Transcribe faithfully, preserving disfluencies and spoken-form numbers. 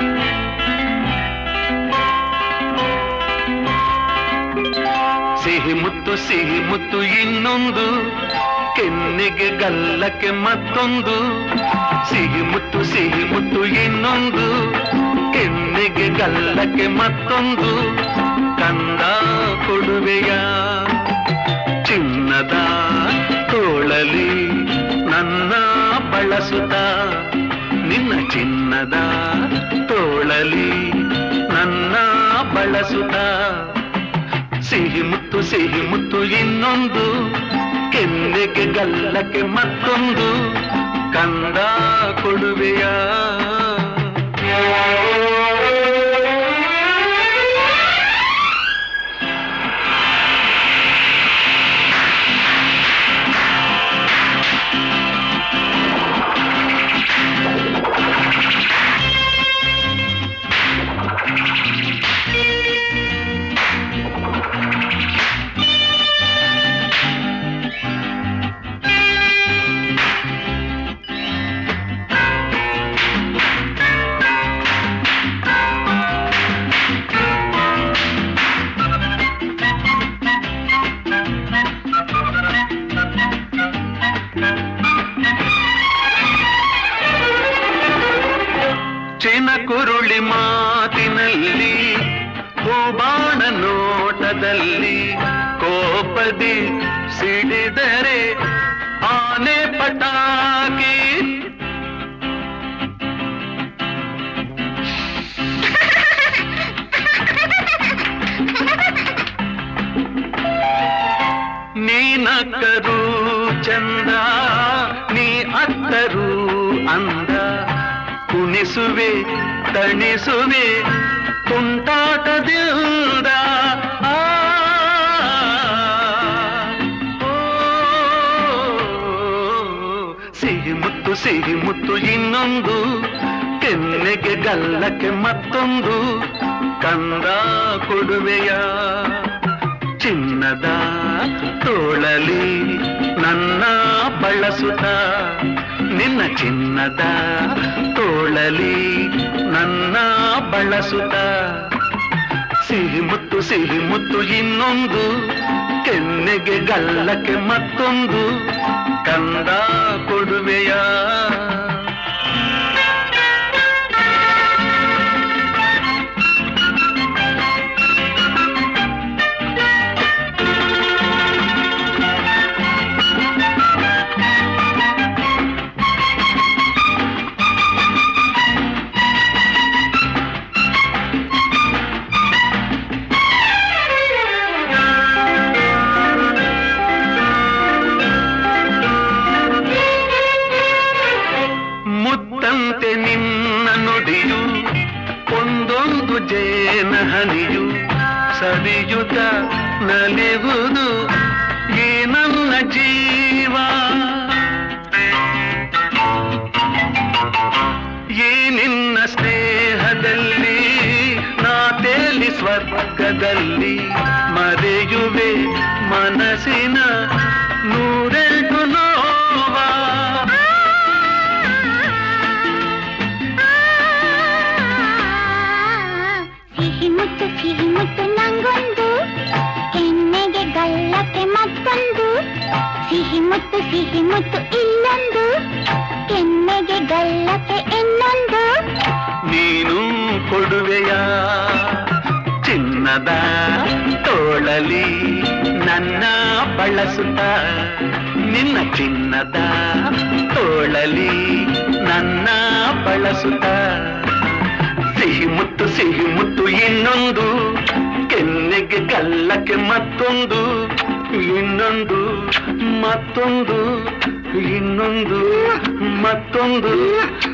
ಸಿಹಿ ಮುತ್ತು ಸಿಹಿ ಮುತ್ತು ಇನ್ನೊಂದು, ಕೆನ್ನೆಗೆ ಗಲ್ಲಕ್ಕೆ ಮತ್ತೊಂದು. ಸಿಹಿ ಮುತ್ತು ಸಿಹಿ ಮುತ್ತು ಇನ್ನೊಂದು, ಕೆನ್ನೆಗೆ ಗಲ್ಲಕ್ಕೆ ಮತ್ತೊಂದು. ಕಂದ ಕೊಡುವೆಯ ಚಿನ್ನದ ತೋಳಲಿ ನನ್ನ ಬಳಸುತ್ತ, ನಿನ್ನ ಚಿನ್ನದ ತೋಳಲಿ ನನ್ನ ಬಳಸುತ್ತ. ಸಿಹಿ ಮುತ್ತು ಸಿಹಿ ಮುತ್ತು ಇನ್ನೊಂದು, ಕೆನ್ನೆಗೆ ಗಲ್ಲಕ್ಕೆ ಮತ್ತೊಂದು. ಕಂದ ಕೊಡುವೆಯ ಕುರುಳಿ ಮಾತಿನಲ್ಲಿ, ಹೂಬಾಣ ನೋಟದಲ್ಲಿ, ಕೋಪದಿ ಸಿಡಿದರೆ ಆನೆ ಪಟಾಕಿ. ನೀನಕ್ಕರೂ ಚಂದ, ನೀ ಅತ್ತರೂ ಅಂದ. ಕುಣಿಸುವೆ ತಣಿಸುವೆ ತುಂಟಾಟದಿಂದ. ಆ ಸಿಹಿ ಮುತ್ತು ಸಿಹಿ ಮುತ್ತು ಇನ್ನೊಂದು, ಕೆನ್ನೆಗೆ ಗಲ್ಲಕ್ಕೆ ಮತ್ತೊಂದು. ಕಂದ ಕೊಡುವೆಯ ಚಿನ್ನದ ತೋಳಲಿ ನನ್ನ ಬಳಸುತ್ತ, ನಿನ್ನ ಚಿನ್ನದ ತೋಳಲಿ ನನ್ನ ಬಳಸುತ್ತ. ಸಿಹಿ ಮುತ್ತು ಸಿಹಿ ಮುತ್ತು ಇನ್ನೊಂದು, ಕೆನ್ನೆಗೆ ಗಲ್ಲಕ್ಕೆ ಮತ್ತೊಂದು. ಕಂದ ಕೊಡುವೆಯ ಮುತ್ತಂತೆ ನಿನ್ನ ನುಡಿಯು, ಒಂದೊಂದು ಜೇನ ಹನಿಯು, ಸವಿಯುತ ನಲಿವುದು ಈ ನನ್ನ ಜೀವ. ಈ ನಿನ್ನ ಸ್ನೇಹದಲ್ಲಿ ನಾ ತೇಲಿ ಸ್ವರ್ಗದಲ್ಲಿ, ಮರೆಯುವೆ ಮನಸ್ಸಿನ ನೂರೆಂಟು ನೋವ. ಸಿಹಿ ಮುತ್ತು ಸಿಹಿ ಮುತ್ತು ನಂಗೊಂದು, ಕೆನ್ನೆಗೆ ಗಲ್ಲಕ್ಕೆ ಮತ್ತೊಂದು. ಸಿಹಿ ಮುತ್ತು ಸಿಹಿ ಮುತ್ತು ಇಲ್ಲೊಂದು, ಕೆನ್ನೆಗೆ ಗಲ್ಲಕ್ಕೆ ಇನ್ನೊಂದು. ನೀನು ಕೊಡುವೆಯ ಚಿನ್ನದ ತೋಳಲಿ ನನ್ನ ಬಳಸುತ್ತ, ನಿನ್ನ ಚಿನ್ನದ ತೋಳಲಿ ನನ್ನ ಬಳಸುತ್ತ. ಸಿಹಿ ಮುತ್ತು ಸಿಹಿ ಮುತ್ತು ಇನ್ನೊಂದು, ಕೆನ್ನೆಗೆ ಗಲ್ಲಕ್ಕೆ ಮತ್ತೊಂದು. ಇನ್ನೊಂದು ಮತ್ತೊಂದು ಇನ್ನೊಂದು ಮತ್ತೊಂದು.